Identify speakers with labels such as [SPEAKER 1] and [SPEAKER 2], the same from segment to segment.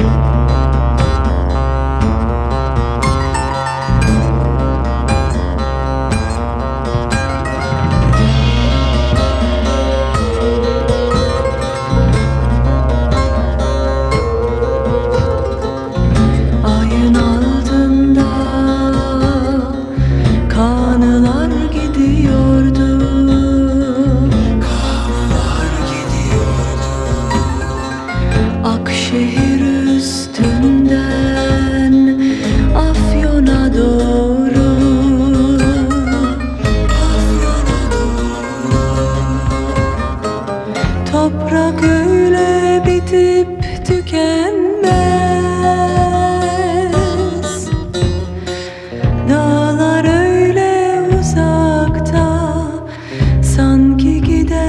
[SPEAKER 1] Ayın altında kanılar gidiyordu. Akşehir üstünden Afyon'a doğru. Toprak öyle bitip tükenmez, dağlar öyle uzakta, sanki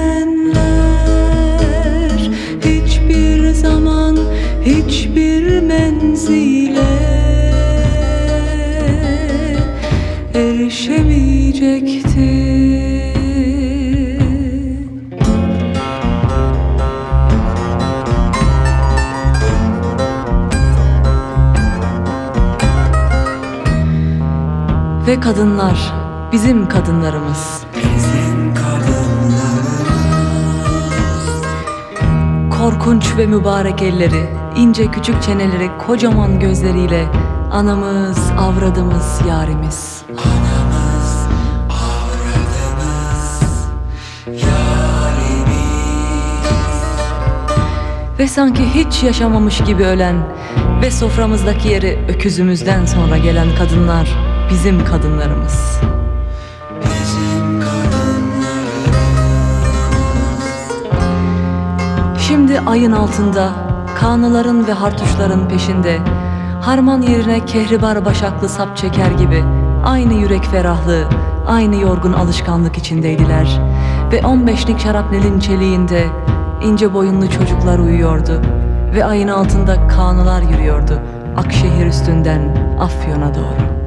[SPEAKER 1] gidenler hiçbir zaman hiçbir menzile erişemeyecekti. Ve kadınlar, bizim kadınlarımız. Korkunç ve mübarek elleri, ince küçük çeneleri, kocaman gözleriyle anamız, avradımız, yarimiz.
[SPEAKER 2] Anamız, avradımız, yarimiz.
[SPEAKER 1] Ve sanki hiç yaşamamış gibi ölen ve soframızdaki yeri öküzümüzden sonra gelen kadınlar, bizim kadınlarımız.
[SPEAKER 2] Bizim kadınlarımız.
[SPEAKER 1] Şimdi ayın altında, kanıların ve hartuşların peşinde, harman yerine kehribar başaklı sap çeker gibi aynı yürek ferahlığı, aynı yorgun alışkanlık içindeydiler. Ve 15'lik şarapnelin çeliğinde ince boyunlu çocuklar uyuyordu ve ayın altında kanılar yürüyordu Akşehir üstünden Afyon'a doğru.